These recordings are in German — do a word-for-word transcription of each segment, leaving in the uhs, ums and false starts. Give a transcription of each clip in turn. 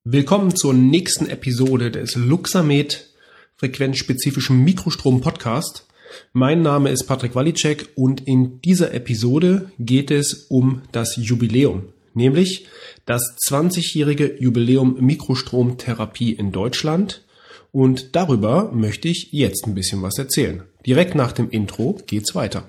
Willkommen zur nächsten Episode des Luxamed frequenzspezifischen Mikrostrom Podcast. Mein Name ist Patrick Walicek und in dieser Episode geht es um das Jubiläum, nämlich das zwanzigjährige Jubiläum Mikrostromtherapie in Deutschland, und darüber möchte ich jetzt ein bisschen was erzählen. Direkt nach dem Intro geht's weiter.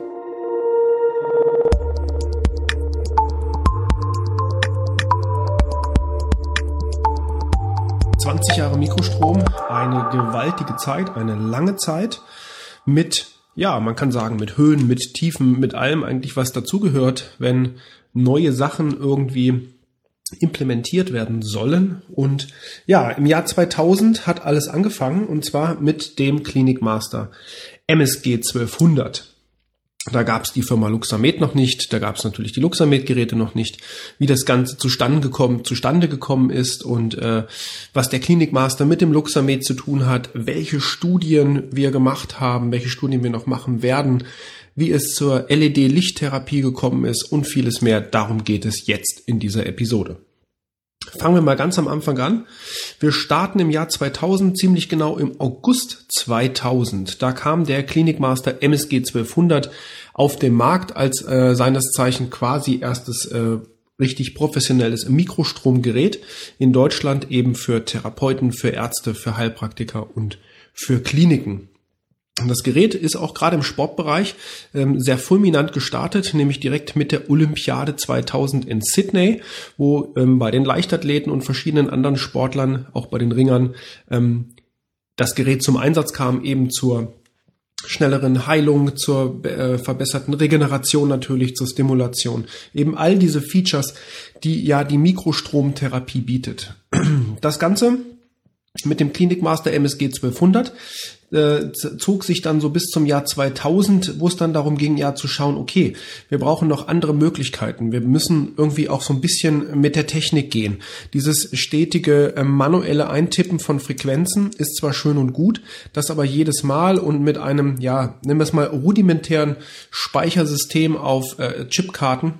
zwanzig Jahre Mikrostrom, eine gewaltige Zeit, eine lange Zeit mit, ja, man kann sagen, mit Höhen, mit Tiefen, mit allem eigentlich, was dazugehört, wenn neue Sachen irgendwie implementiert werden sollen. Und ja, im Jahr zweitausend hat alles angefangen, und zwar mit dem Clinic Master M S G zwölfhundert. Da gab es die Firma Luxamed noch nicht, da gab es natürlich die Luxamed-Geräte noch nicht, wie das Ganze zustande gekommen, zustande gekommen ist und äh, was der Clinic Master mit dem Luxamed zu tun hat, welche Studien wir gemacht haben, welche Studien wir noch machen werden, wie es zur L E D-Lichttherapie gekommen ist und vieles mehr. Darum geht es jetzt in dieser Episode. Fangen wir mal ganz am Anfang an. Wir starten im Jahr zweitausend, ziemlich genau im August zweitausend. Da kam der Clinic Master M S G zwölfhundert auf den Markt als äh, seines Zeichen quasi erstes äh, richtig professionelles Mikrostromgerät in Deutschland, eben für Therapeuten, für Ärzte, für Heilpraktiker und für Kliniken. Das Gerät ist auch gerade im Sportbereich ähm, sehr fulminant gestartet, nämlich direkt mit der Olympiade zweitausend in Sydney, wo ähm, bei den Leichtathleten und verschiedenen anderen Sportlern, auch bei den Ringern, ähm, das Gerät zum Einsatz kam, eben zur schnelleren Heilung, zur äh, verbesserten Regeneration natürlich, zur Stimulation. Eben all diese Features, die ja die Mikrostromtherapie bietet. Das Ganze mit dem Clinic Master M S G zwölfhundert äh, zog sich dann so bis zum Jahr zweitausend, wo es dann darum ging, ja zu schauen, okay, wir brauchen noch andere Möglichkeiten. Wir müssen irgendwie auch so ein bisschen mit der Technik gehen. Dieses stetige äh, manuelle Eintippen von Frequenzen ist zwar schön und gut, das aber jedes Mal und mit einem, ja, nennen wir es mal rudimentären Speichersystem auf äh, Chipkarten,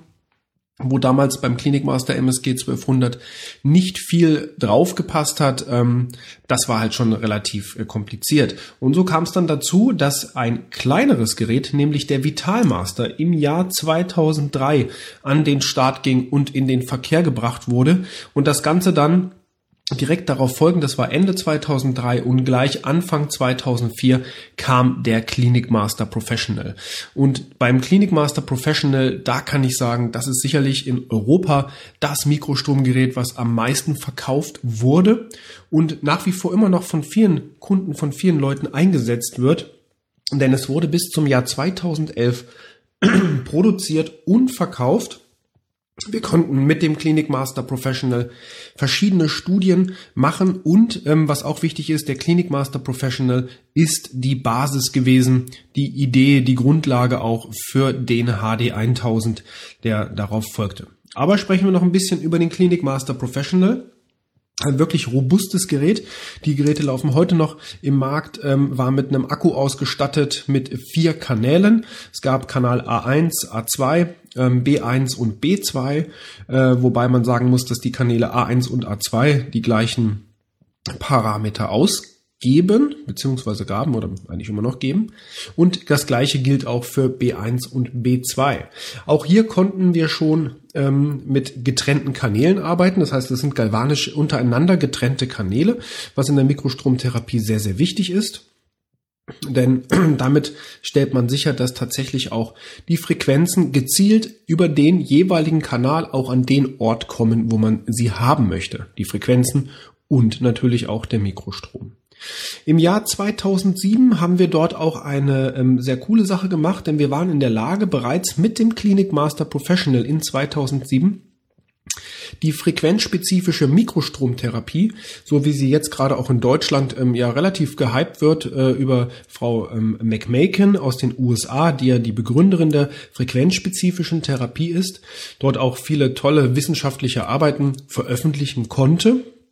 wo damals beim Clinic Master M S G zwölfhundert nicht viel draufgepasst hat, ähm, das war halt schon relativ äh, kompliziert. Und so kam es dann dazu, dass ein kleineres Gerät, nämlich der Vitalmaster, im Jahr zweitausenddrei an den Start ging und in den Verkehr gebracht wurde. Und das Ganze dann direkt darauf folgend, das war Ende zweitausenddrei, und gleich Anfang zweitausendvier kam der Clinic Master Professional. Und beim Clinic Master Professional, da kann ich sagen, das ist sicherlich in Europa das Mikrostromgerät, was am meisten verkauft wurde und nach wie vor immer noch von vielen Kunden, von vielen Leuten eingesetzt wird. Denn es wurde bis zum Jahr zweitausendelf produziert und verkauft. Wir konnten mit dem Clinic Master Professional verschiedene Studien machen und ähm, was auch wichtig ist, der Clinic Master Professional ist die Basis gewesen, die Idee, die Grundlage auch für den H D tausend, der darauf folgte. Aber sprechen wir noch ein bisschen über den Clinic Master Professional. Ein wirklich robustes Gerät. Die Geräte laufen heute noch im Markt, ähm, war mit einem Akku ausgestattet mit vier Kanälen. Es gab Kanal A eins, A zwei, ähm, B eins und B zwei, äh, wobei man sagen muss, dass die Kanäle A eins und A zwei die gleichen Parameter ausgeben, beziehungsweise gaben oder eigentlich immer noch geben. Und das gleiche gilt auch für B eins und B zwei. Auch hier konnten wir schon ähm, mit getrennten Kanälen arbeiten. Das heißt, es sind galvanisch untereinander getrennte Kanäle, was in der Mikrostromtherapie sehr, sehr wichtig ist. Denn damit stellt man sicher, dass tatsächlich auch die Frequenzen gezielt über den jeweiligen Kanal auch an den Ort kommen, wo man sie haben möchte. Die Frequenzen und natürlich auch der Mikrostrom. Im Jahr zweitausendsieben haben wir dort auch eine ähm, sehr coole Sache gemacht, denn wir waren in der Lage, bereits mit dem Clinic Master Professional in zweitausendsieben die frequenzspezifische Mikrostromtherapie, so wie sie jetzt gerade auch in Deutschland ähm, ja relativ gehypt wird äh, über Frau ähm, McMaken aus den U S A, die ja die Begründerin der frequenzspezifischen Therapie ist, dort auch viele tolle wissenschaftliche Arbeiten veröffentlichen konnte.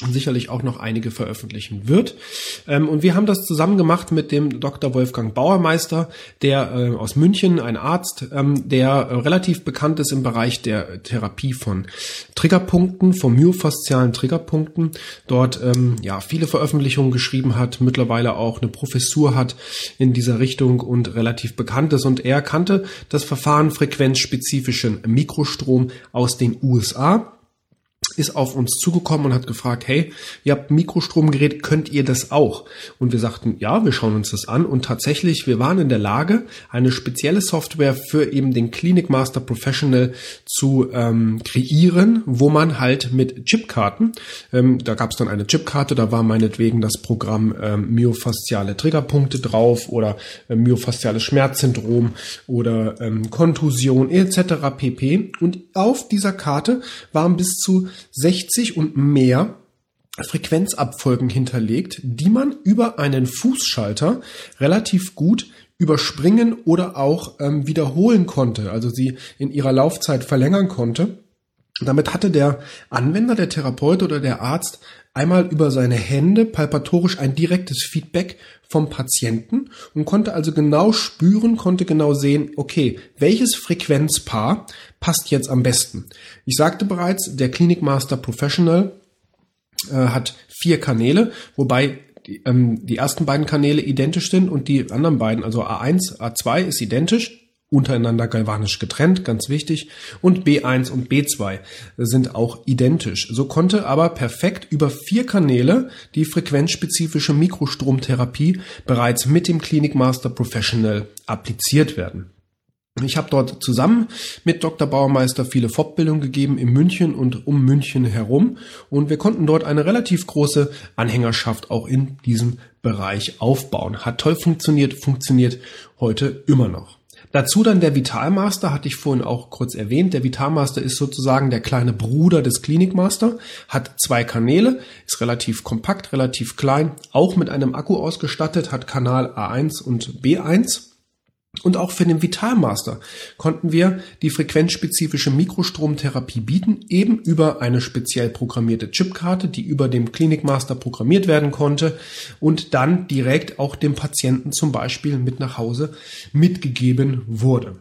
sicherlich auch noch einige veröffentlichen wird. Ähm, und wir haben das zusammen gemacht mit dem Doktor Wolfgang Bauermeister, der äh, aus München, ein Arzt, ähm, der äh, relativ bekannt ist im Bereich der Therapie von Triggerpunkten, von myofaszialen Triggerpunkten. Dort ähm, ja viele Veröffentlichungen geschrieben hat, mittlerweile auch eine Professur hat in dieser Richtung und relativ bekannt ist. Und er kannte das Verfahren frequenzspezifischen Mikrostrom aus den U S A. Ist auf uns zugekommen und hat gefragt, hey, ihr habt ein Mikrostromgerät, könnt ihr das auch? Und wir sagten, ja, wir schauen uns das an. Und tatsächlich, wir waren in der Lage, eine spezielle Software für eben den Clinic Master Professional zu ähm, kreieren, wo man halt mit Chipkarten, ähm, da gab es dann eine Chipkarte, da war meinetwegen das Programm ähm, myofasziale Triggerpunkte drauf oder äh, myofasziales Schmerzsyndrom oder ähm, Kontusion et cetera pp. Und auf dieser Karte waren bis zu sechzig und mehr Frequenzabfolgen hinterlegt, die man über einen Fußschalter relativ gut überspringen oder auch ähm, wiederholen konnte, also sie in ihrer Laufzeit verlängern konnte. Damit hatte der Anwender, der Therapeut oder der Arzt einmal über seine Hände palpatorisch ein direktes Feedback vom Patienten und konnte also genau spüren, konnte genau sehen, okay, welches Frequenzpaar passt jetzt am besten. Ich sagte bereits, der Clinic Master Professional äh, hat vier Kanäle, wobei die, ähm, die ersten beiden Kanäle identisch sind und die anderen beiden, also A eins, A zwei ist identisch, untereinander galvanisch getrennt, ganz wichtig, und B eins und B zwei sind auch identisch. So konnte aber perfekt über vier Kanäle die frequenzspezifische Mikrostromtherapie bereits mit dem Clinic Master Professional appliziert werden. Ich habe dort zusammen mit Doktor Bauermeister viele Fortbildungen gegeben in München und um München herum und wir konnten dort eine relativ große Anhängerschaft auch in diesem Bereich aufbauen. Hat toll funktioniert, funktioniert heute immer noch. Dazu dann der Vitalmaster, hatte ich vorhin auch kurz erwähnt. Der Vitalmaster ist sozusagen der kleine Bruder des Clinic Master, hat zwei Kanäle, ist relativ kompakt, relativ klein, auch mit einem Akku ausgestattet, hat Kanal A eins und B eins. Und auch für den Vitalmaster konnten wir die frequenzspezifische Mikrostromtherapie bieten, eben über eine speziell programmierte Chipkarte, die über dem Clinic Master programmiert werden konnte und dann direkt auch dem Patienten zum Beispiel mit nach Hause mitgegeben wurde.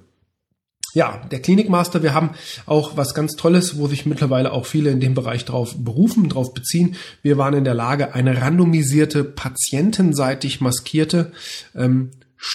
Ja, der Clinic Master, wir haben auch was ganz Tolles, wo sich mittlerweile auch viele in dem Bereich drauf berufen, drauf beziehen. Wir waren in der Lage, eine randomisierte, patientenseitig maskierte, ähm,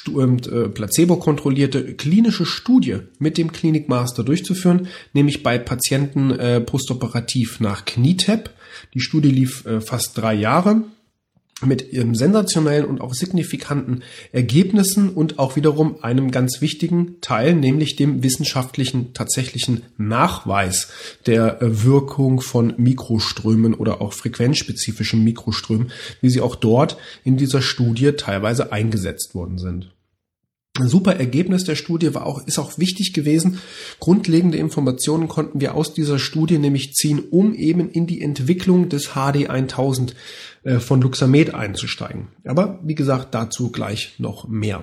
placebo-kontrollierte klinische Studie mit dem Clinic Master durchzuführen, nämlich bei Patienten äh, postoperativ nach Knie-Tap. Die Studie lief äh, fast drei Jahre mit ähm, sensationellen und auch signifikanten Ergebnissen und auch wiederum einem ganz wichtigen Teil, nämlich dem wissenschaftlichen tatsächlichen Nachweis der äh, Wirkung von Mikroströmen oder auch frequenzspezifischen Mikroströmen, wie sie auch dort in dieser Studie teilweise eingesetzt worden sind. Ein super Ergebnis der Studie war auch, ist auch wichtig gewesen. Grundlegende Informationen konnten wir aus dieser Studie nämlich ziehen, um eben in die Entwicklung des H D tausend äh, von Luxamed einzusteigen. Aber wie gesagt, dazu gleich noch mehr.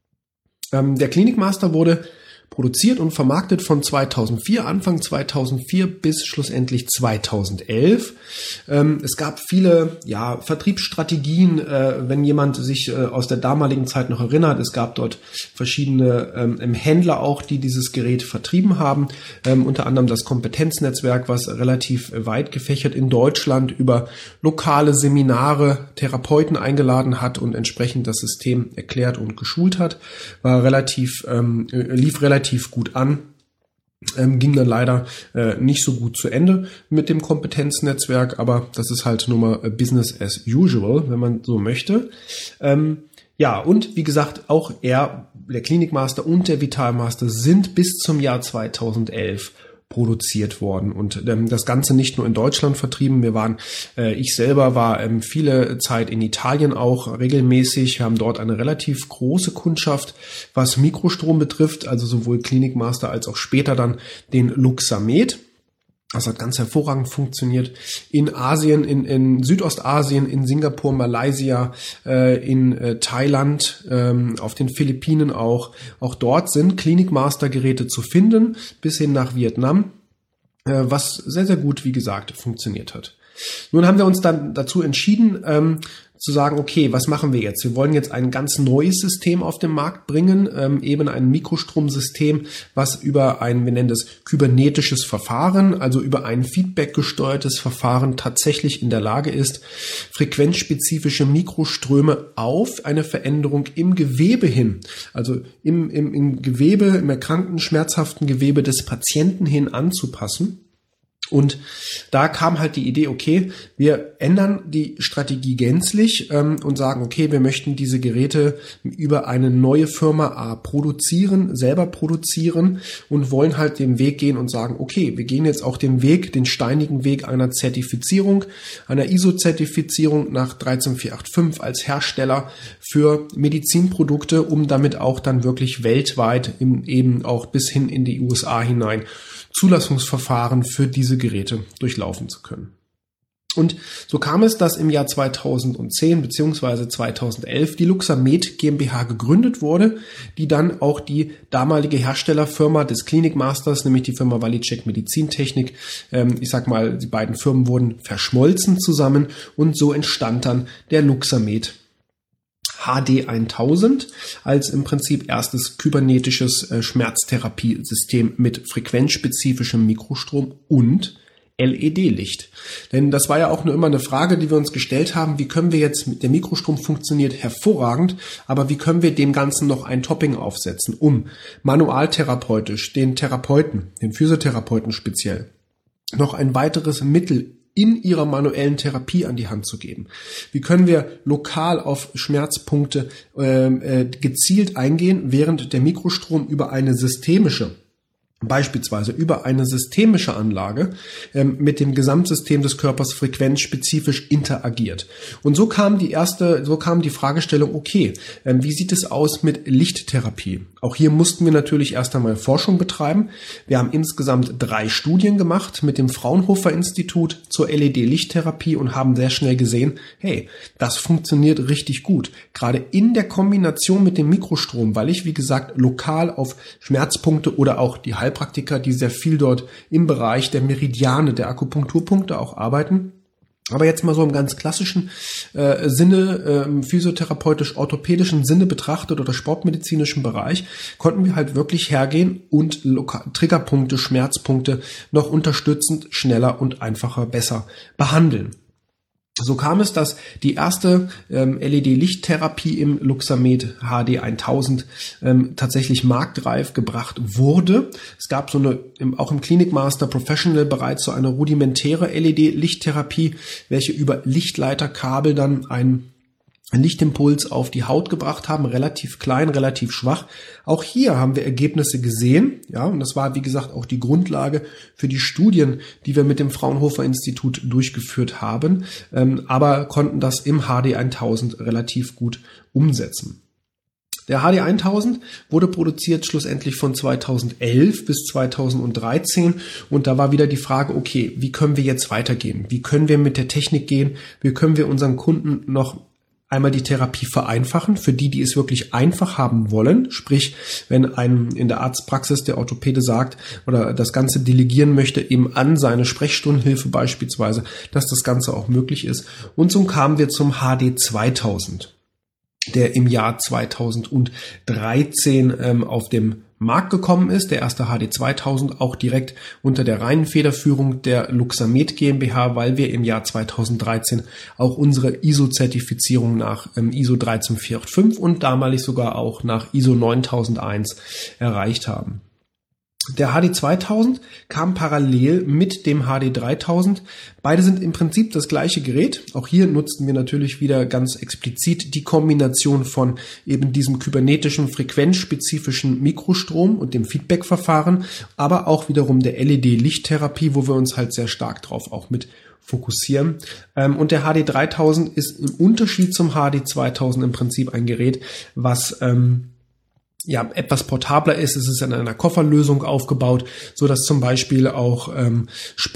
Ähm, der Clinic Master wurde produziert und vermarktet von zweitausendvier, Anfang zweitausendvier bis schlussendlich zweitausendelf. Ähm, es gab viele ja, Vertriebsstrategien, äh, wenn jemand sich äh, aus der damaligen Zeit noch erinnert. Es gab dort verschiedene ähm, Händler auch, die dieses Gerät vertrieben haben. Ähm, unter anderem das Kompetenznetzwerk, was relativ weit gefächert in Deutschland über lokale Seminare Therapeuten eingeladen hat und entsprechend das System erklärt und geschult hat. War relativ, ähm, lief relativ gut an, ähm, ging dann leider äh, nicht so gut zu Ende mit dem Kompetenznetzwerk, aber das ist halt nur mal Business as usual, wenn man so möchte. Ähm, ja, und wie gesagt, auch er, der Clinic Master und der Vitalmaster sind bis zum Jahr zweitausendelf produziert worden und ähm, das Ganze nicht nur in Deutschland vertrieben. Wir waren, äh, ich selber war ähm, viele Zeit in Italien auch regelmäßig. Wir haben dort eine relativ große Kundschaft, was Mikrostrom betrifft, also sowohl Clinic Master als auch später dann den Luxamed. Das hat ganz hervorragend funktioniert. In Asien, in, in Südostasien, in Singapur, Malaysia, äh, in äh, Thailand, ähm, auf den Philippinen auch. Auch dort sind Clinic Master Geräte zu finden, bis hin nach Vietnam, äh, was sehr, sehr gut, wie gesagt, funktioniert hat. Nun haben wir uns dann dazu entschieden, ähm, zu sagen, okay, was machen wir jetzt? Wir wollen jetzt ein ganz neues System auf den Markt bringen, ähm, eben ein Mikrostromsystem, was über ein, wir nennen das kybernetisches Verfahren, also über ein feedbackgesteuertes Verfahren tatsächlich in der Lage ist, frequenzspezifische Mikroströme auf eine Veränderung im Gewebe hin, also im, im, im Gewebe, im erkrankten, schmerzhaften Gewebe des Patienten hin anzupassen. Und da kam halt die Idee, okay, wir ändern die Strategie gänzlich ähm, und sagen, okay, wir möchten diese Geräte über eine neue Firma A produzieren, selber produzieren und wollen halt den Weg gehen und sagen, okay, wir gehen jetzt auch den Weg, den steinigen Weg einer Zertifizierung, einer I S O-Zertifizierung nach dreizehn vier acht fünf als Hersteller für Medizinprodukte, um damit auch dann wirklich weltweit im, eben auch bis hin in die U S A hinein Zulassungsverfahren für diese Geräte durchlaufen zu können. Und so kam es, dass im Jahr zweitausendzehn bzw. zweitausendelf die Luxamed GmbH gegründet wurde, die dann auch die damalige Herstellerfirma des Clinic Masters, nämlich die Firma Valicek Medizintechnik, ähm, ich sag mal, die beiden Firmen wurden verschmolzen zusammen und so entstand dann der Luxamed H D tausend als im Prinzip erstes kybernetisches äh, Schmerztherapiesystem mit frequenzspezifischem Mikrostrom und L E D-Licht. Denn das war ja auch nur immer eine Frage, die wir uns gestellt haben, wie können wir jetzt, mit der Mikrostrom funktioniert hervorragend, aber wie können wir dem Ganzen noch ein Topping aufsetzen, um manualtherapeutisch den Therapeuten, den Physiotherapeuten speziell, noch ein weiteres Mittel in ihrer manuellen Therapie an die Hand zu geben. Wie können wir lokal auf Schmerzpunkte äh, gezielt eingehen, während der Mikrostrom über eine systemische, beispielsweise über eine systemische Anlage ähm, mit dem Gesamtsystem des Körpers frequenzspezifisch interagiert. Und so kam die erste, so kam die Fragestellung, okay, ähm, wie sieht es aus mit Lichttherapie? Auch hier mussten wir natürlich erst einmal Forschung betreiben. Wir haben insgesamt drei Studien gemacht mit dem Fraunhofer Institut zur L E D-Lichttherapie und haben sehr schnell gesehen, hey, das funktioniert richtig gut. Gerade in der Kombination mit dem Mikrostrom, weil ich, wie gesagt, lokal auf Schmerzpunkte oder auch die Heilpraktiker, die sehr viel dort im Bereich der Meridiane, der Akupunkturpunkte auch arbeiten. Aber jetzt mal so im ganz klassischen äh, Sinne, äh, physiotherapeutisch-orthopädischen Sinne betrachtet oder sportmedizinischen Bereich, konnten wir halt wirklich hergehen und Loka- Triggerpunkte, Schmerzpunkte noch unterstützend, schneller und einfacher besser behandeln. So kam es, dass die erste ähm, L E D-Lichttherapie im Luxamed H D tausend ähm, tatsächlich marktreif gebracht wurde. Es gab so eine, im, auch im Clinic Master Professional bereits so eine rudimentäre L E D-Lichttherapie, welche über Lichtleiterkabel dann ein einen Lichtimpuls auf die Haut gebracht haben, relativ klein, relativ schwach. Auch hier haben wir Ergebnisse gesehen, ja, und das war, wie gesagt, auch die Grundlage für die Studien, die wir mit dem Fraunhofer Institut durchgeführt haben, ähm, aber konnten das im H D tausend relativ gut umsetzen. Der H D tausend wurde produziert schlussendlich von zweitausendelf bis zweitausenddreizehn und da war wieder die Frage, okay, wie können wir jetzt weitergehen? Wie können wir mit der Technik gehen? Wie können wir unseren Kunden noch einmal die Therapie vereinfachen, für die, die es wirklich einfach haben wollen. Sprich, wenn ein in der Arztpraxis der Orthopäde sagt oder das Ganze delegieren möchte, eben an seine Sprechstundenhilfe beispielsweise, dass das Ganze auch möglich ist. Und so kamen wir zum H D zweitausend, der im Jahr zweitausenddreizehn ähm, auf dem Markt gekommen ist, der erste H D zweitausend, auch direkt unter der reinen Federführung der Luxamed GmbH, weil wir im Jahr zweitausenddreizehn auch unsere I S O-Zertifizierung nach ähm, I S O dreizehn vier acht fünf und damalig sogar auch nach I S O neuntausendeins erreicht haben. Der H D zweitausend kam parallel mit dem H D dreitausend. Beide sind im Prinzip das gleiche Gerät. Auch hier nutzten wir natürlich wieder ganz explizit die Kombination von eben diesem kybernetischen, frequenzspezifischen Mikrostrom und dem Feedback-Verfahren, aber auch wiederum der L E D-Lichttherapie, wo wir uns halt sehr stark drauf auch mit fokussieren. Und der H D dreitausend ist im Unterschied zum H D zweitausend im Prinzip ein Gerät, was ähm, ja etwas portabler ist. Es ist in einer Kofferlösung aufgebaut, so dass zum Beispiel auch ähm,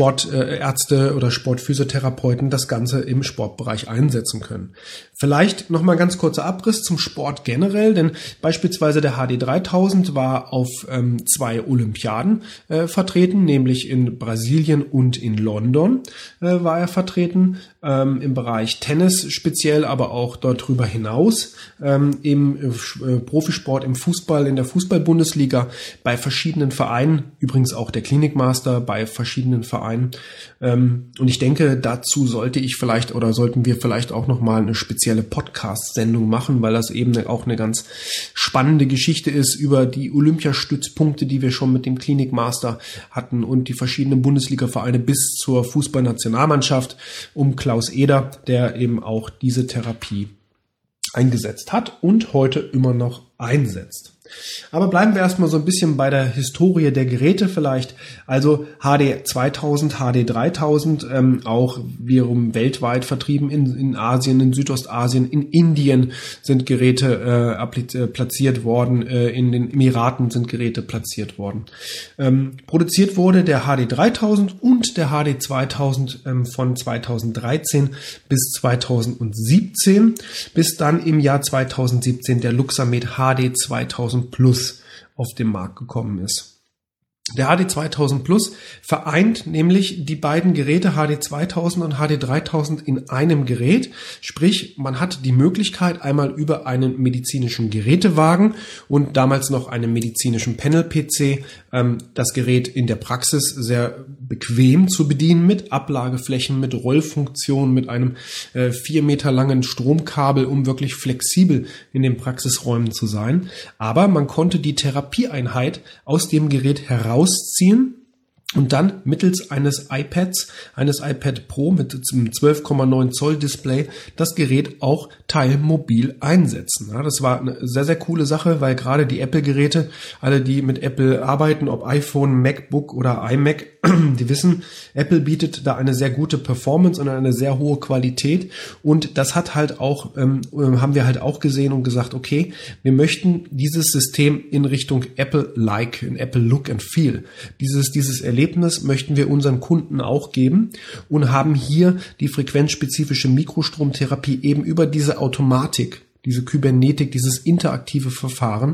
Sportärzte oder Sportphysiotherapeuten das Ganze im Sportbereich einsetzen können. Vielleicht noch mal ganz kurzer Abriss zum Sport generell, denn beispielsweise der H D dreitausend war auf ähm, zwei Olympiaden äh, vertreten, nämlich in Brasilien und in London äh, war er vertreten, ähm, im Bereich Tennis speziell, aber auch dort drüber hinaus, ähm, im äh, Profisport, im Fußball, in der Fußball-Bundesliga, bei verschiedenen Vereinen, übrigens auch der Klinikmaster bei verschiedenen Vereinen. Ähm, und ich denke, dazu sollte ich vielleicht oder sollten wir vielleicht auch noch mal eine spezielle Podcast-Sendung machen, weil das eben auch eine ganz spannende Geschichte ist über die Olympiastützpunkte, die wir schon mit dem Klinikmaster hatten und die verschiedenen Bundesliga-Vereine bis zur Fußballnationalmannschaft um Klaus Eder, der eben auch diese Therapie eingesetzt hat und heute immer noch einsetzt. Aber bleiben wir erstmal so ein bisschen bei der Historie der Geräte vielleicht. Also H D zweitausend, H D dreitausend, ähm, auch wiederum weltweit vertrieben in, in Asien, in Südostasien, in Indien sind Geräte äh, platziert worden, äh, in den Emiraten sind Geräte platziert worden. Ähm, produziert wurde der H D dreitausend und der H D zweitausend ähm, von zweitausenddreizehn bis zweitausendsiebzehn, bis dann im Jahr zweitausendsiebzehn der Luxamed H D zweitausend Plus auf den Markt gekommen ist. Der H D zweitausend Plus vereint nämlich die beiden Geräte H D zweitausend und H D dreitausend in einem Gerät. Sprich, man hat die Möglichkeit, einmal über einen medizinischen Gerätewagen und damals noch einen medizinischen Panel-P C ähm, das Gerät in der Praxis sehr bequem zu bedienen mit Ablageflächen, mit Rollfunktion, mit einem äh, vier Meter langen Stromkabel, um wirklich flexibel in den Praxisräumen zu sein. Aber man konnte die Therapieeinheit aus dem Gerät heraus rausziehen und dann mittels eines iPads, eines iPad Pro mit einem zwölf Komma neun Zoll Display das Gerät auch teilmobil einsetzen. Ja, das war eine sehr, sehr coole Sache, weil gerade die Apple-Geräte, alle die mit Apple arbeiten, ob iPhone, MacBook oder iMac, die wissen, Apple bietet da eine sehr gute Performance und eine sehr hohe Qualität und das hat halt auch, ähm, haben wir halt auch gesehen und gesagt, okay, wir möchten dieses System in Richtung Apple-like, in Apple-Look and Feel, dieses, dieses Erlebnis möchten wir unseren Kunden auch geben und haben hier die frequenzspezifische Mikrostromtherapie eben über diese Automatik, diese Kybernetik, dieses interaktive Verfahren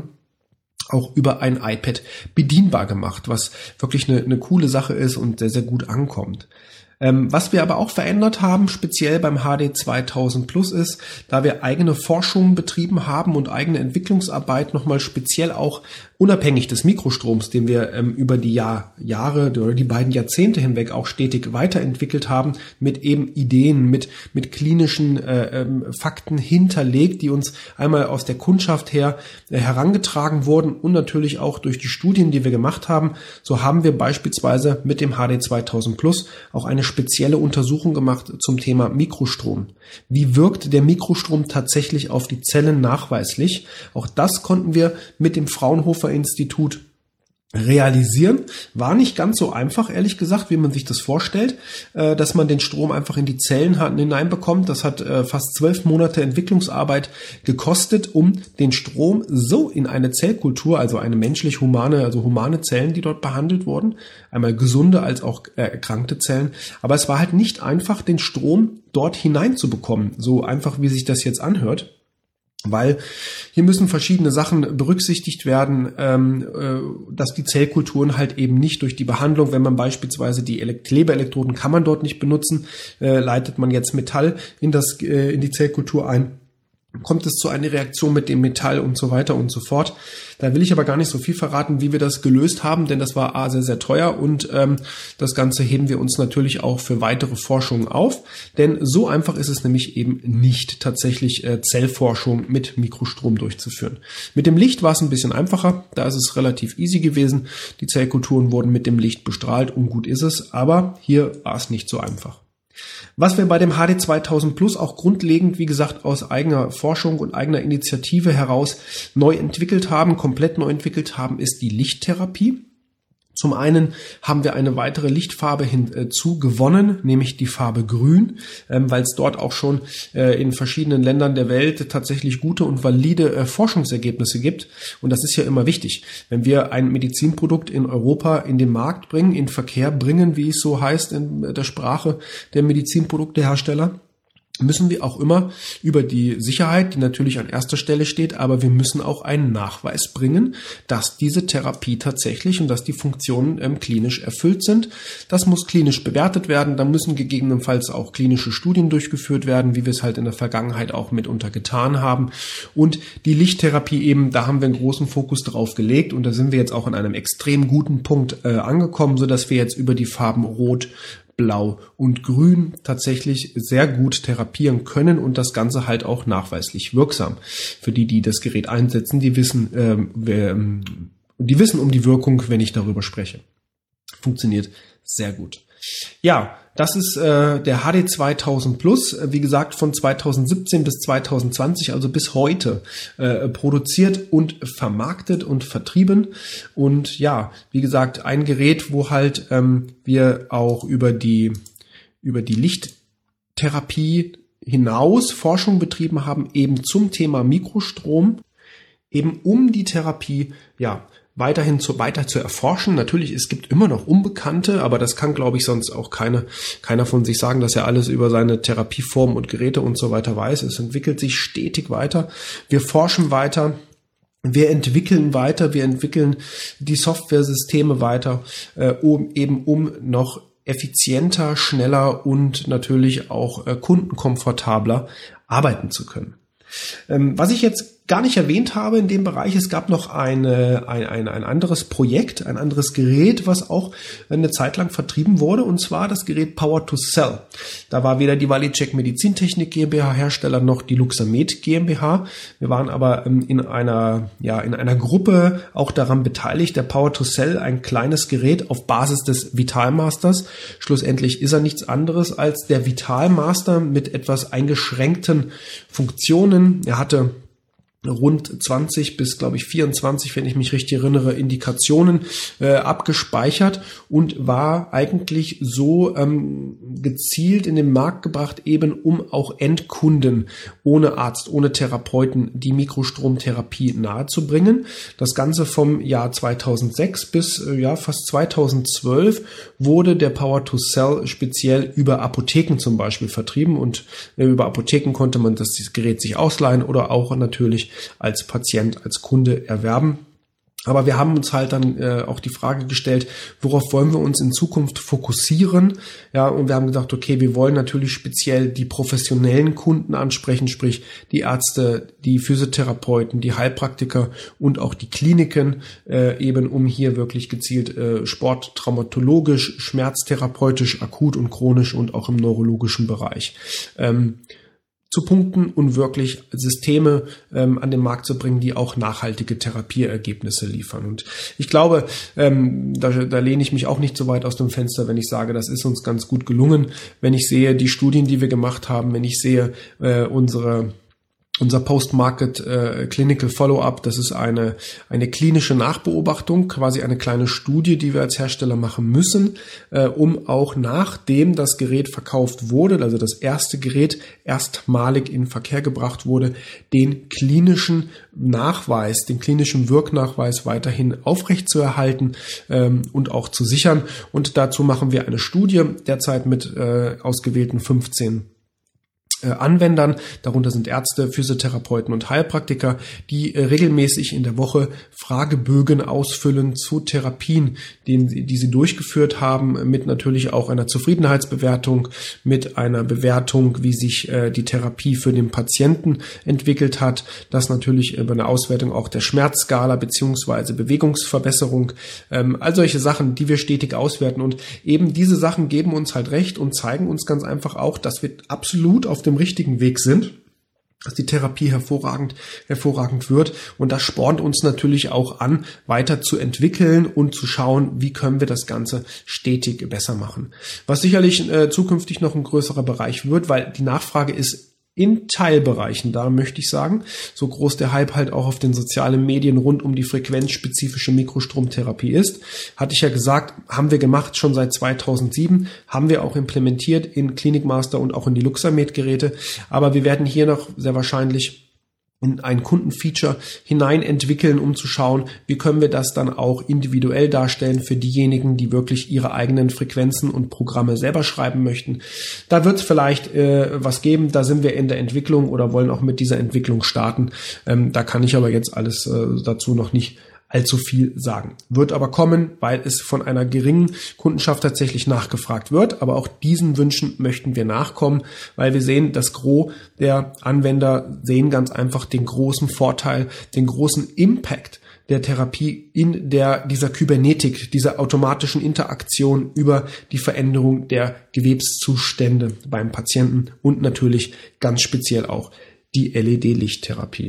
auch über ein iPad bedienbar gemacht, was wirklich eine, eine coole Sache ist und sehr, sehr gut ankommt. Ähm, was wir aber auch verändert haben, speziell beim H D zweitausend Plus ist, da wir eigene Forschungen betrieben haben und eigene Entwicklungsarbeit nochmal speziell auch unabhängig des Mikrostroms, den wir ähm, über die Jahr, Jahre oder die beiden Jahrzehnte hinweg auch stetig weiterentwickelt haben, mit eben Ideen, mit mit klinischen äh, ähm, Fakten hinterlegt, die uns einmal aus der Kundschaft her äh, herangetragen wurden und natürlich auch durch die Studien, die wir gemacht haben. So haben wir beispielsweise mit dem H D zweitausend Plus auch eine spezielle Untersuchung gemacht zum Thema Mikrostrom. Wie wirkt der Mikrostrom tatsächlich auf die Zellen nachweislich? Auch das konnten wir mit dem Fraunhofer Institut realisieren. War nicht ganz so einfach, ehrlich gesagt, wie man sich das vorstellt, dass man den Strom einfach in die Zellen hineinbekommt. Das hat fast zwölf Monate Entwicklungsarbeit gekostet, um den Strom so in eine Zellkultur, also eine menschlich-humane, also humane Zellen, die dort behandelt wurden, einmal gesunde als auch erkrankte Zellen. Aber es war halt nicht einfach, den Strom dort hineinzubekommen, so einfach, wie sich das jetzt anhört. Weil hier müssen verschiedene Sachen berücksichtigt werden, ähm, äh, dass die Zellkulturen halt eben nicht durch die Behandlung, wenn man beispielsweise die Elekt- Klebeelektroden kann man dort nicht benutzen, äh, leitet man jetzt Metall in das äh, in die Zellkultur ein, kommt es zu einer Reaktion mit dem Metall und so weiter und so fort. Da will ich aber gar nicht so viel verraten, wie wir das gelöst haben, denn das war A, sehr, sehr teuer und ähm, das Ganze heben wir uns natürlich auch für weitere Forschungen auf, denn so einfach ist es nämlich eben nicht, tatsächlich äh, Zellforschung mit Mikrostrom durchzuführen. Mit dem Licht war es ein bisschen einfacher, da ist es relativ easy gewesen, die Zellkulturen wurden mit dem Licht bestrahlt und gut ist es, aber hier war es nicht so einfach. Was wir bei dem H D zweitausend Plus auch grundlegend, wie gesagt, aus eigener Forschung und eigener Initiative heraus neu entwickelt haben, komplett neu entwickelt haben, ist die Lichttherapie. Zum einen haben wir eine weitere Lichtfarbe hinzu gewonnen, nämlich die Farbe Grün, ähm, weil es dort auch schon äh, in verschiedenen Ländern der Welt tatsächlich gute und valide äh, Forschungsergebnisse gibt. Und das ist ja immer wichtig. Wenn wir ein Medizinprodukt in Europa in den Markt bringen, in Verkehr bringen, wie es so heißt in der Sprache der Medizinproduktehersteller, müssen wir auch immer über die Sicherheit, die natürlich an erster Stelle steht, aber wir müssen auch einen Nachweis bringen, dass diese Therapie tatsächlich und dass die Funktionen ähm, klinisch erfüllt sind. Das muss klinisch bewertet werden, da müssen gegebenenfalls auch klinische Studien durchgeführt werden, wie wir es halt in der Vergangenheit auch mitunter getan haben. Und die Lichttherapie eben, da haben wir einen großen Fokus drauf gelegt und da sind wir jetzt auch an einem extrem guten Punkt äh, angekommen, sodass wir jetzt über die Farben Rot, Blau und Grün tatsächlich sehr gut therapieren können und das Ganze halt auch nachweislich wirksam. Für die, die das Gerät einsetzen, die wissen, ähm, wer, die wissen um die Wirkung, wenn ich darüber spreche. Funktioniert sehr gut. Ja, das ist äh, der H D zweitausend Plus, wie gesagt von zweitausendsiebzehn bis zweitausendzwanzig, also bis heute äh, produziert und vermarktet und vertrieben. Und ja, wie gesagt, ein Gerät, wo halt ähm, wir auch über die über die Lichttherapie hinaus Forschung betrieben haben, eben zum Thema Mikrostrom, eben um die Therapie, ja, weiterhin zu, weiter zu erforschen. Natürlich, es gibt immer noch Unbekannte, aber das kann, glaube ich, sonst auch keine, keiner von sich sagen, dass er alles über seine Therapieformen und Geräte und so weiter weiß. Es entwickelt sich stetig weiter. Wir forschen weiter. Wir entwickeln weiter. Wir entwickeln die Softwaresysteme weiter, äh, um eben um noch effizienter, schneller und natürlich auch äh, kundenkomfortabler arbeiten zu können. Ähm, was ich jetzt gar nicht erwähnt habe in dem Bereich, es gab noch eine, ein, ein, ein anderes Projekt, ein anderes Gerät, was auch eine Zeit lang vertrieben wurde, und zwar das Gerät Power to Cell. Da war weder die Valicek Medizintechnik GmbH Hersteller noch die Luxamed GmbH. Wir waren aber ähm, in einer, ja, in einer Gruppe auch daran beteiligt, der Power to Cell, ein kleines Gerät auf Basis des Vitalmasters. Schlussendlich ist er nichts anderes als der Vitalmaster mit etwas eingeschränkten Funktionen. Er hatte rund zwanzig bis, glaube ich, vierundzwanzig, wenn ich mich richtig erinnere, Indikationen äh, abgespeichert und war eigentlich so ähm, gezielt in den Markt gebracht, eben um auch Endkunden ohne Arzt, ohne Therapeuten die Mikrostromtherapie nahezubringen. Das Ganze vom Jahr zweitausendsechs bis äh, ja fast zweitausendzwölf wurde der Power to Cell speziell über Apotheken zum Beispiel vertrieben und äh, über Apotheken konnte man das Gerät sich ausleihen oder auch natürlich als Patient, als Kunde erwerben. Aber wir haben uns halt dann äh, auch die Frage gestellt, worauf wollen wir uns in Zukunft fokussieren? Ja, und wir haben gedacht, okay, wir wollen natürlich speziell die professionellen Kunden ansprechen, sprich die Ärzte, die Physiotherapeuten, die Heilpraktiker und auch die Kliniken, äh, eben um hier wirklich gezielt äh, sporttraumatologisch, schmerztherapeutisch, akut und chronisch und auch im neurologischen Bereich ähm, zu punkten und wirklich Systeme ähm, an den Markt zu bringen, die auch nachhaltige Therapieergebnisse liefern. Und ich glaube, ähm, da, da lehne ich mich auch nicht so weit aus dem Fenster, wenn ich sage, das ist uns ganz gut gelungen. Wenn ich sehe die Studien, die wir gemacht haben, wenn ich sehe äh, unsere Unser Post-Market äh, Clinical Follow-up, das ist eine eine klinische Nachbeobachtung, quasi eine kleine Studie, die wir als Hersteller machen müssen, äh, um auch nachdem das Gerät verkauft wurde, also das erste Gerät erstmalig in Verkehr gebracht wurde, den klinischen Nachweis, den klinischen Wirknachweis weiterhin aufrechtzuerhalten ähm, und auch zu sichern. Und dazu machen wir eine Studie, derzeit mit äh, ausgewählten fünfzehn Anwendern, darunter sind Ärzte, Physiotherapeuten und Heilpraktiker, die äh, regelmäßig in der Woche Fragebögen ausfüllen zu Therapien, die, die sie durchgeführt haben, mit natürlich auch einer Zufriedenheitsbewertung, mit einer Bewertung, wie sich äh, die Therapie für den Patienten entwickelt hat, das natürlich über eine Auswertung auch der Schmerzskala beziehungsweise Bewegungsverbesserung, ähm, all solche Sachen, die wir stetig auswerten, und eben diese Sachen geben uns halt recht und zeigen uns ganz einfach auch, dass wir absolut auf dem richtigen Weg sind, dass die Therapie hervorragend, hervorragend wird, und das spornt uns natürlich auch an, weiter zu entwickeln und zu schauen, wie können wir das Ganze stetig besser machen. Was sicherlich äh, zukünftig noch ein größerer Bereich wird, weil die Nachfrage ist in Teilbereichen da, möchte ich sagen. So groß der Hype halt auch auf den sozialen Medien rund um die frequenzspezifische Mikrostromtherapie ist. Hatte ich ja gesagt, haben wir gemacht schon seit zweitausendsieben, haben wir auch implementiert in Clinicmaster und auch in die Luxamed-Geräte. Aber wir werden hier noch sehr wahrscheinlich in ein Kundenfeature hinein entwickeln, um zu schauen, wie können wir das dann auch individuell darstellen für diejenigen, die wirklich ihre eigenen Frequenzen und Programme selber schreiben möchten. Da wird es vielleicht äh, was geben, da sind wir in der Entwicklung oder wollen auch mit dieser Entwicklung starten. Ähm, da kann ich aber jetzt alles äh, dazu noch nicht allzu viel sagen. Wird aber kommen, weil es von einer geringen Kundenschaft tatsächlich nachgefragt wird. Aber auch diesen Wünschen möchten wir nachkommen, weil wir sehen, das Gros der Anwender sehen ganz einfach den großen Vorteil, den großen Impact der Therapie in der, dieser Kybernetik, dieser automatischen Interaktion über die Veränderung der Gewebszustände beim Patienten und natürlich ganz speziell auch die L E D-Lichttherapie.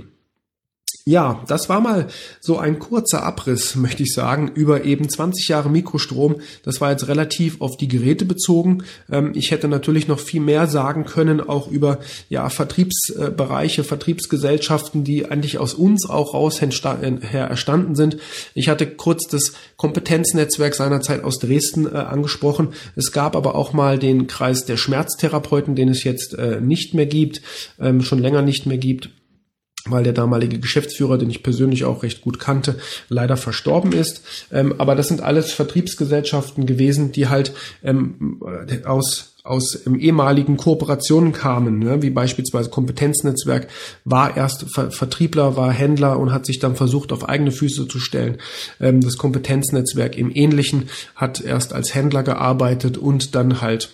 Ja, das war mal so ein kurzer Abriss, möchte ich sagen, über eben zwanzig Jahre Mikrostrom. Das war jetzt relativ auf die Geräte bezogen. Ich hätte natürlich noch viel mehr sagen können, auch über ja Vertriebsbereiche, Vertriebsgesellschaften, die eigentlich aus uns auch raus her erstanden sind. Ich hatte kurz das Kompetenznetzwerk seinerzeit aus Dresden äh, angesprochen. Es gab aber auch mal den Kreis der Schmerztherapeuten, den es jetzt äh, nicht mehr gibt, ähm, schon länger nicht mehr gibt, weil der damalige Geschäftsführer, den ich persönlich auch recht gut kannte, leider verstorben ist. Ähm, aber das sind alles Vertriebsgesellschaften gewesen, die halt ähm, aus aus ähm, ehemaligen Kooperationen kamen, ne? Wie beispielsweise Kompetenznetzwerk war erst Ver- Vertriebler, war Händler und hat sich dann versucht, auf eigene Füße zu stellen. Ähm, das Kompetenznetzwerk im Ähnlichen hat erst als Händler gearbeitet und dann halt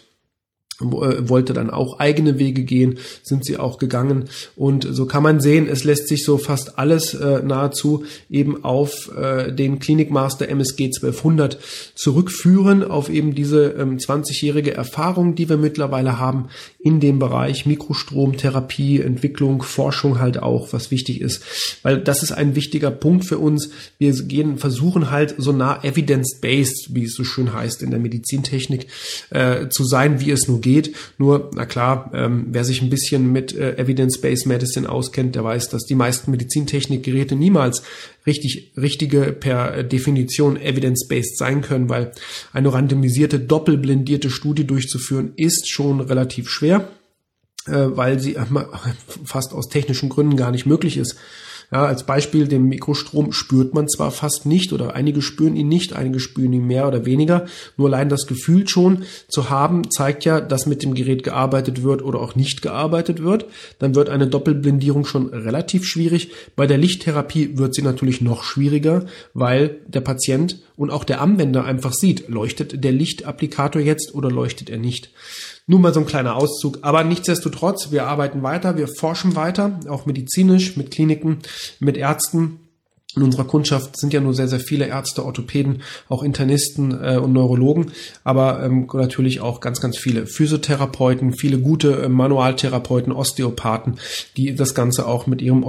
wollte dann auch eigene Wege gehen, sind sie auch gegangen, und so kann man sehen, es lässt sich so fast alles äh, nahezu eben auf äh, den Clinicmaster M S G zwölfhundert zurückführen, auf eben diese ähm, zwanzigjährige Erfahrung, die wir mittlerweile haben in dem Bereich Mikrostromtherapie, Entwicklung, Forschung halt auch, was wichtig ist, weil das ist ein wichtiger Punkt für uns. Wir gehen, versuchen halt so nah evidence-based, wie es so schön heißt in der Medizintechnik, äh, zu sein, wie es nur geht. Nur, na klar, ähm, wer sich ein bisschen mit äh, Evidence-Based Medicine auskennt, der weiß, dass die meisten Medizintechnikgeräte niemals richtig, richtige per Definition Evidence-Based sein können, weil eine randomisierte, doppelblindierte Studie durchzuführen, ist schon relativ schwer, äh, weil sie äh, fast aus technischen Gründen gar nicht möglich ist. Ja, als Beispiel, den Mikrostrom spürt man zwar fast nicht oder einige spüren ihn nicht, einige spüren ihn mehr oder weniger. Nur allein das Gefühl schon zu haben, zeigt ja, dass mit dem Gerät gearbeitet wird oder auch nicht gearbeitet wird. Dann wird eine Doppelblindierung schon relativ schwierig. Bei der Lichttherapie wird sie natürlich noch schwieriger, weil der Patient und auch der Anwender einfach sieht, leuchtet der Lichtapplikator jetzt oder leuchtet er nicht. Nur mal so ein kleiner Auszug, aber nichtsdestotrotz, wir arbeiten weiter, wir forschen weiter, auch medizinisch, mit Kliniken, mit Ärzten. In unserer Kundschaft sind ja nur sehr, sehr viele Ärzte, Orthopäden, auch Internisten äh, und Neurologen, aber ähm, natürlich auch ganz, ganz viele Physiotherapeuten, viele gute äh, Manualtherapeuten, Osteopathen, die das Ganze auch mit ihrem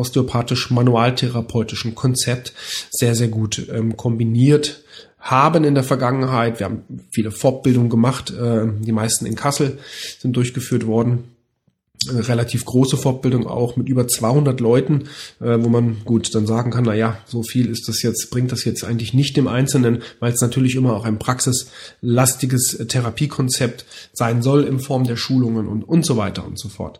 osteopathisch-manualtherapeutischen Konzept sehr, sehr gut ähm, kombiniert haben in der Vergangenheit. Wir haben viele Fortbildungen gemacht, äh, die meisten in Kassel sind durchgeführt worden. Eine relativ große Fortbildung auch mit über zweihundert Leuten, äh, wo man gut dann sagen kann, na ja, so viel ist das jetzt, bringt das jetzt eigentlich nicht im Einzelnen, weil es natürlich immer auch ein praxislastiges Therapiekonzept sein soll in Form der Schulungen und, und so weiter und so fort.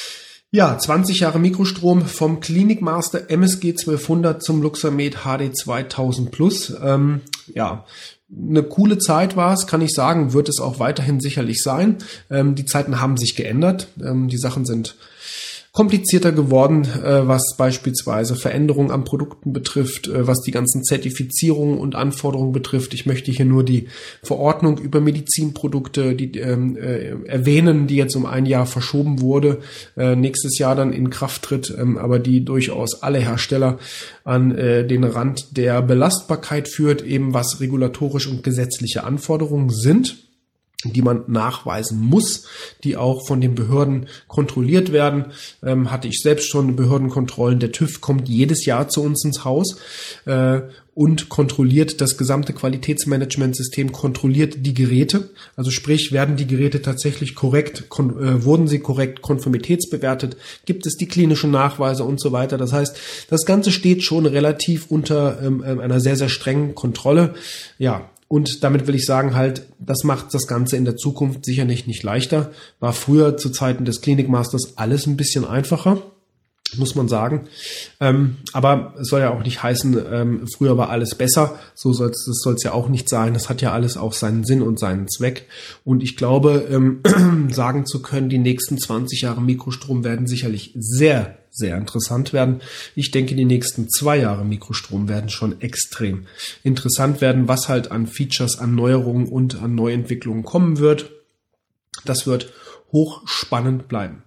Ja, zwanzig Jahre Mikrostrom vom Clinicmaster M S G zwölfhundert zum Luxamed H D zweitausend Plus. Ähm, ja, eine coole Zeit war es, kann ich sagen, wird es auch weiterhin sicherlich sein. Ähm, die Zeiten haben sich geändert. Ähm, die Sachen sind komplizierter geworden, äh, was beispielsweise Veränderungen an Produkten betrifft, äh, was die ganzen Zertifizierungen und Anforderungen betrifft. Ich möchte hier nur die Verordnung über Medizinprodukte die, ähm, äh, erwähnen, die jetzt um ein Jahr verschoben wurde, äh, nächstes Jahr dann in Kraft tritt, ähm, aber die durchaus alle Hersteller an äh, den Rand der Belastbarkeit führt, eben was regulatorisch und gesetzliche Anforderungen sind. die man nachweisen muss, die auch von den Behörden kontrolliert werden. Ähm, hatte ich selbst schon Behördenkontrollen. Der TÜV kommt jedes Jahr zu uns ins Haus äh, und kontrolliert das gesamte Qualitätsmanagementsystem, kontrolliert die Geräte. Also sprich, werden die Geräte tatsächlich korrekt, kon- äh, wurden sie korrekt konformitätsbewertet, gibt es die klinischen Nachweise und so weiter. Das heißt, das Ganze steht schon relativ unter ähm, einer sehr, sehr strengen Kontrolle. Ja, und damit will ich sagen halt, das macht das Ganze in der Zukunft sicherlich nicht leichter. War früher zu Zeiten des Klinikmasters alles ein bisschen einfacher, muss man sagen. Ähm, aber es soll ja auch nicht heißen, ähm, früher war alles besser. So soll es, das soll es ja auch nicht sein. Das hat ja alles auch seinen Sinn und seinen Zweck. Und ich glaube, ähm, sagen zu können, die nächsten zwanzig Jahre Mikrostrom werden sicherlich sehr, sehr interessant werden. Ich denke, die nächsten zwei Jahre Mikrostrom werden schon extrem interessant werden, was halt an Features, an Neuerungen und an Neuentwicklungen kommen wird. Das wird hochspannend bleiben.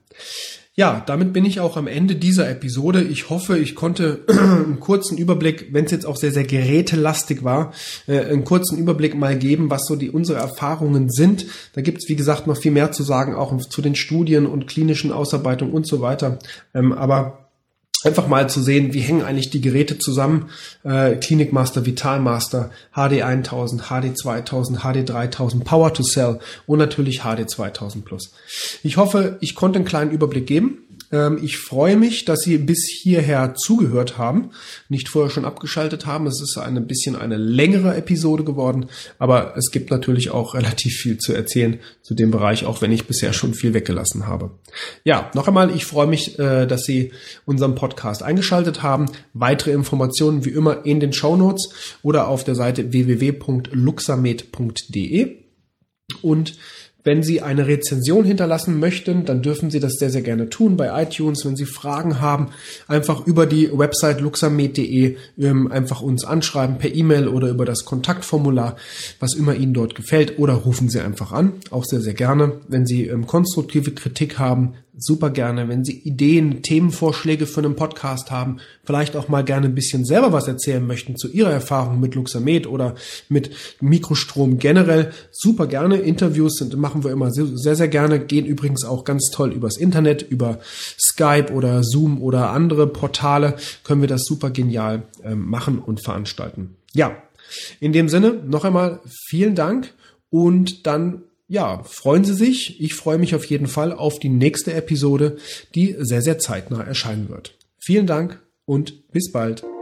Ja, damit bin ich auch am Ende dieser Episode. Ich hoffe, ich konnte einen kurzen Überblick, wenn es jetzt auch sehr, sehr gerätelastig war, äh, einen kurzen Überblick mal geben, was so die unsere Erfahrungen sind. Da gibt es, wie gesagt, noch viel mehr zu sagen, auch zu den Studien und klinischen Ausarbeitungen und so weiter. Ähm, aber einfach mal zu sehen, wie hängen eigentlich die Geräte zusammen. Äh, Klinikmaster, Vitalmaster, H D tausend, H D zweitausend, H D dreitausend, Power to Cell und natürlich H D zweitausend Plus. Ich hoffe, ich konnte einen kleinen Überblick geben. Ähm, ich freue mich, dass Sie bis hierher zugehört haben, nicht vorher schon abgeschaltet haben. Es ist ein bisschen eine längere Episode geworden, aber es gibt natürlich auch relativ viel zu erzählen zu dem Bereich, auch wenn ich bisher schon viel weggelassen habe. Ja, noch einmal, ich freue mich, äh, dass Sie unseren Podcast eingeschaltet haben. Weitere Informationen wie immer in den Shownotes oder auf der Seite w w w punkt luxamed punkt d e. Und wenn Sie eine Rezension hinterlassen möchten, dann dürfen Sie das sehr, sehr gerne tun bei iTunes. Wenn Sie Fragen haben, einfach über die Website luxamed punkt d e ähm, einfach uns anschreiben per E-Mail oder über das Kontaktformular, was immer Ihnen dort gefällt, oder rufen Sie einfach an, auch sehr, sehr gerne. Wenn Sie ähm, konstruktive Kritik haben, super gerne. Wenn Sie Ideen, Themenvorschläge für einen Podcast haben, vielleicht auch mal gerne ein bisschen selber was erzählen möchten zu Ihrer Erfahrung mit Luxamed oder mit Mikrostrom generell, super gerne. Interviews sind, machen wir immer sehr, sehr gerne, gehen übrigens auch ganz toll übers Internet, über Skype oder Zoom oder andere Portale können wir das super genial äh, machen und veranstalten. Ja, in dem Sinne noch einmal vielen Dank und dann ja, freuen Sie sich. Ich freue mich auf jeden Fall auf die nächste Episode, die sehr, sehr zeitnah erscheinen wird. Vielen Dank und bis bald.